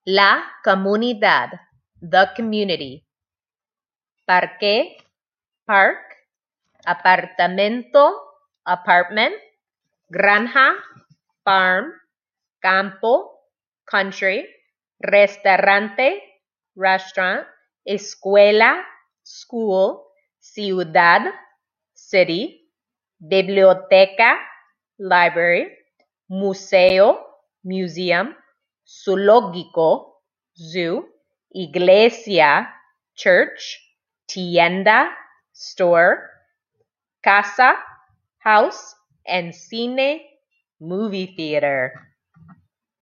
La comunidad, the community. Parque, park. Apartamento, apartment. Granja, farm. Campo, country. Restaurante, restaurant. Escuela, school. Ciudad, city. Biblioteca, library. Museo, museum. Zoológico, zoo. Iglesia, church. Tienda, store. Casa, house. And cine, movie theater.